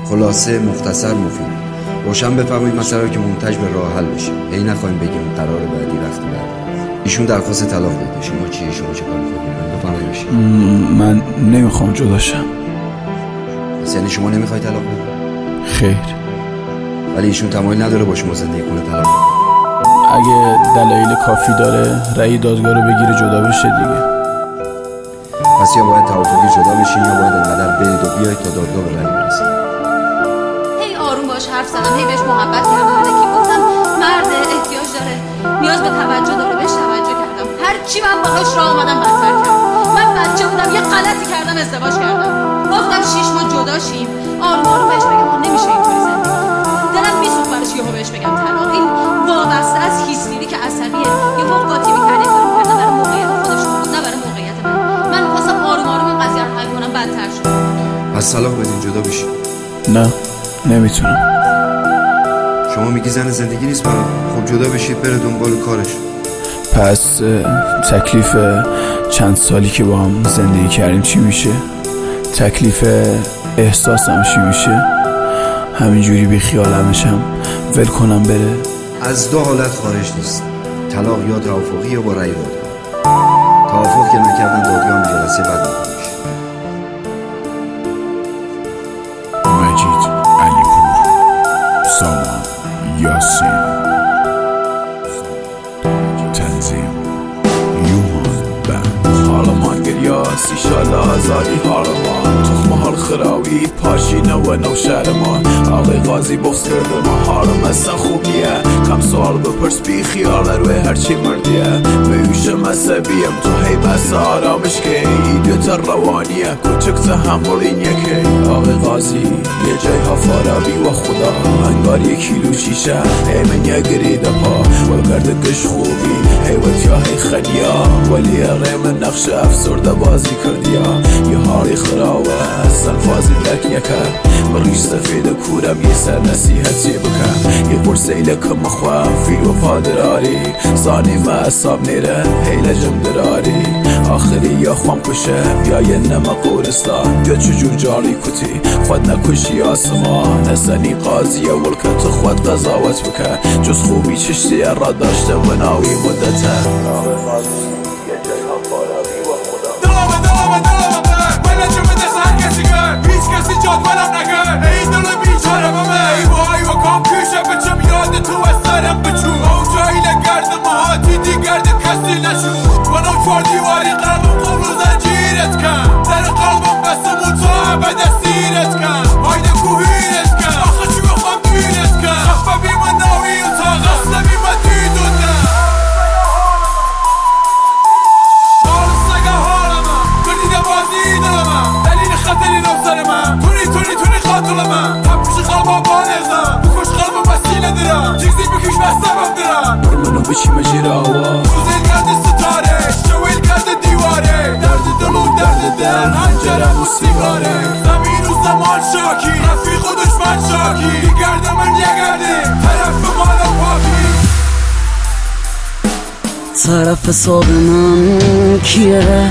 خلاصه، مختصر، مفید. روشن بفرمایید مسئله رو که منتج به راه حل بشه. هی نخوایم بگیم قرار بعدی وقتی بعد. ایشون درخواست طلاق داده. شما چی؟ شما چه کار می‌کنید؟ بفرمایید. من نمیخوام جدا شم. یعنی شما نمیخواید طلاق بدید؟ خیر. ولی ایشون تمایل نداره با شما زندگی کنه طلاق بده. اگه دلایل کافی داره رأی دادگاه رو بگیره جدا بشه دیگه. پس یا باید توافقی جدا بشین یا باید انقدر برید و بیاید تا دادگاه به رأی برسه. هی آروم باش حرف زدم، هی بهش محبت کردم، الکی گفتم مرد احتیاج داره، نیاز به توجه داره، بهش توجه کردم. هر چی من باهاش راه اومدم بدتر کردم. من بچه بودم یه غلطی کردم، ازدواج کردم. گفتم 6 ماه جدا شیم. آروم آروم بهش بگم نمیشه اینطوری زندگی. دلم میسوخت براش یهو بهش بگم طلاق. این وابسته از هیستری که عصبیه. یهو قاطی می‌کنه کارو می‌کنه برای موقعیت خودش بود، نه برای موقعیت من. من می‌خواستم آروم آروم این قضیه رو حل کنم، بدتر شد. پس طلاق بدین جدا بشین. نه نمیتونم. شما میگی زن زندگی نیست برام. خب جدا بشید بره دنبال کارش. پس تکلیف چند سالی که با هم زندگی کردیم چی میشه؟ تکلیف احساسم چی میشه؟ همینجوری بی خیالمشم ول کنم بره؟ از دو حالت خارج نیست. طلاق یا توافقی یا با رأی دادگاه. توافق که نکردن دادگاه هم جلسه بعد میکنش. مجید علیپور، سامان یاسین، تنظیم یومان بند. حالا من گریاس ایشالله ازادی حالا ما تخمه حال خراوی پاشینه و نوشهر ما. آقای قاضی بخص کرده ما حالا مثلا خوب نیه. کم سوال بپرس بی خیال روی هرچی مردیه. بیوش مذهبیم تو هی بس آرامش که ایدیوت روانیه کوچک تحمل این یکی. آقای قاضی یه جای ها فارابی و خدا انگار 1 کیلو شیشه ایمن یه گریده پا و کرده کش خوبی حیوت یا هی خدیا ولی ریم نقش افسرده بازی کردیا. یه حالی خراوه سنفازی درک نکرد و ریش سفید کورم یه سر نصیحتی بکن. یه پرسیله که مخواه فیل و پادراری زانی ما اصاب نیره حیل جم دراری. آخری یا خوام کشه یا یه نمه قورستان یا چجور جاری کتی خود نکشی آسمان. نزنی قاضیه ولکت خود قضاوت بکن جز خوبی چشتی را داشته و ناوی مدته. آقای قاضی یه جای ها فارابی و خدا دلمه من نجم دست هر کسی کرد هیچ کسی جادولم نکرد. ای دل بیچاره بمه ای وای و کام پیشه بچم یاد تو از سرم بچو. او جایی لگرد مهاتی دیگرد کسی نشو. منو 4 دیواری قلبم قبل زنجیرت کن. در قلبم بستم و تو عبد سیرت کن. هایده کوهیرت کن آخه چی بخوام دویرت کن. خفه بی من ناوی و تا غصه بی من دیدون نه. حال سگه حال من کردیده بازی دل من دلیل خطری نفسر من تونی خاطر من هم پیش قلبم بانزم بکش قلبم وسیله درم چیزی بکش بستمم درم. برمانو بچی مجیراوا روزیل کرده ستاره شویل کرده دیواره درد دل و درد دل هنجرم و سیگاره. زمین و زمان شاکی رفیق و دشمن شاکی دیگرده من یگرده طرف مال پاکی. طرف حساب من کیه؟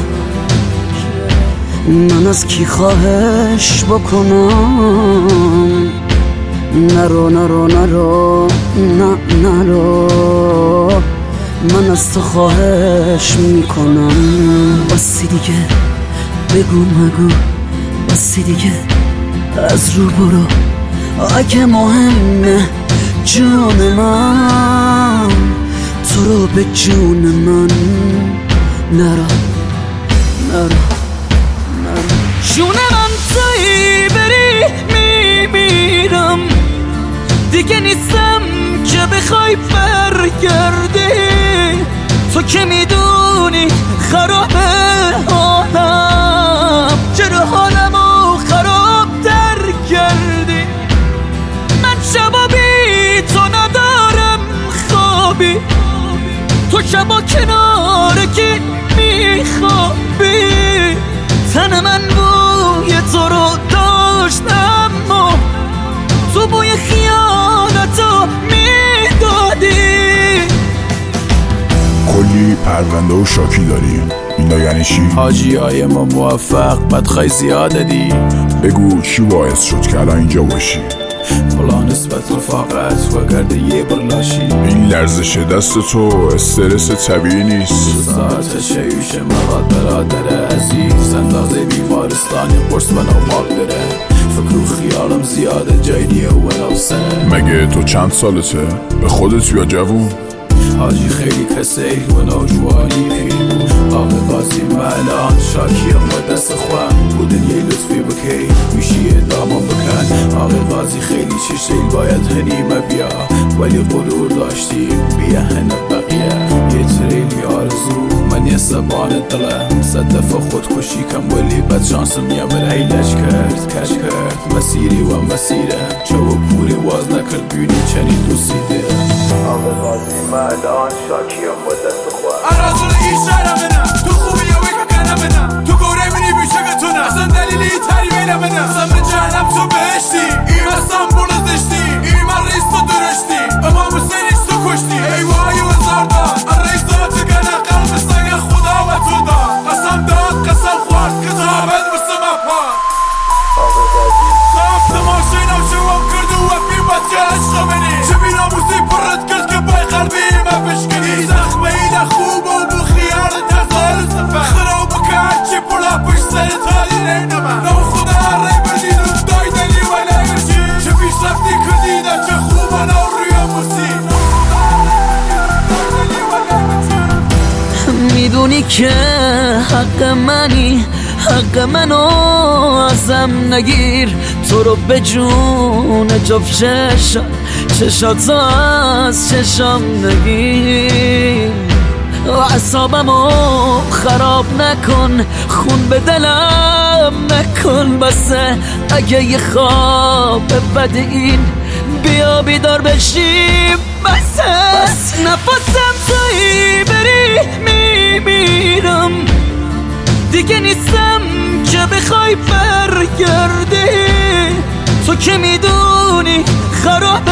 من از کی خواهش بکنم؟ نرو من از تو خواهش میکنم. بسی دیگه بگو مگو بسی دیگه از رو برو. اگه مهمه جون من تو رو به جون من نرو جون من تویی بری میمیرم دیگه نیستم که بخوای برگردی. تو که میدونی خرابه حالم چرا حالمو خراب در کردی. من شبا بی تو ندارم خوابی تو شبا کنار کی میخوابی. تن من بوی تو رو داشت اما تو بوی خیانتو میدادی. کلی پرونده و شاکی داریم اینا یعنی چی؟ حاجی های ما موفق بدخوای زیاده دی. بگو چی باعث شد که الان اینجا باشی؟ فلا نسبت رفاقت و گرده یه برلاشی. این لرزش دست تو استرس طبیعی نیست. ساعت شیوش مقاد برادر عزیز، اندازه بیمارستانی قرص و نومال داره. فکر و خیالم زیاده جایدیه و نوسه. مگه تو چند سالته؟ به خودت یا جوون؟ حاجی خیلی کسی و نوجوانی پیر. آقا قاضی الان شاکیم و دست خواه بودن یه لطفی بکی میشی ادامم بکن. آقا قاضی خیلی چیشیل باید هنیمه بیا، ولی غرور داشتیم بیا هنه بقیه. یه تریلی آرزو من یه سبان دلم، 100 دفعه خودکشی کم ولی بد شانسم یه مرهیلش کرد کش کرد. مسیری و مسیره چو پوری واز نکرد بینی چنین دوسیده. آقا قاضی الان شاکیم و دست خواه ارازول این شهرمنم، تو خوبی یا ویکا کنمنم، تو گوره منی بیشگتونم، اصلا دلیلی تری بینمنم. اصلا به جهنم تو بهشتی، این اصلا بلزشتی، این من رئیس تو درشتی، امام حسینش تو کشتی. ای وای و زاردان الرئیس داد گنه قلب سنگ خدا و تو داد. قسم داد قسم خورد کتابت بسم اپاد. ساخت ماشینم شوام کرد و وفی بد که عشق منی، چه بینا موزی پرد کرد که بای قلبی من بشکنی. زخمه ایده خوب و بو خیال تزال سفر خراب بکرد چی پلا پشت سر تالی رینمه. نو خدا ری بردید و دای دلی و نگرچی، چه پیش رفتی کردیده چه خوب و نو روی موسی. میدونی که حق منی، حق منو ازم نگیر. تو رو به جون جفت چشات از چشام نگیر. اعصابمو خراب نکن، خون به دلم نکن. بسه اگه یه خواب بده این بیا بیدار بشیم. بس نفسم تویی بری میمیرم، دیگه نیستم که بخوای برگردی. تو که میدونی خرابه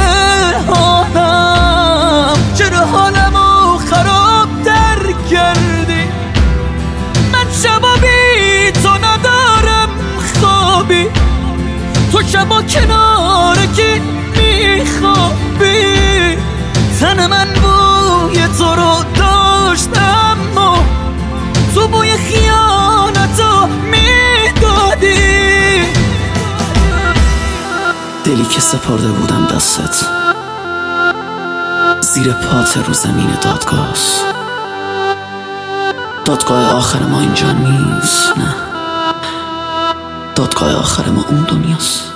حالم، چرا حالمو خراب در کردی. من شبا بی تو ندارم خوابی، تو شبا کنار کی میخوابی. تن من بوی تو رو داشت اما تو بوی خیانتو میدادی. دلی که سپرده بودم دستت، زیر پات رو زمین دادگاهست. دادگاه آخر ما اینجا نیست، نه، دادگاه آخر ما اون دنیاست.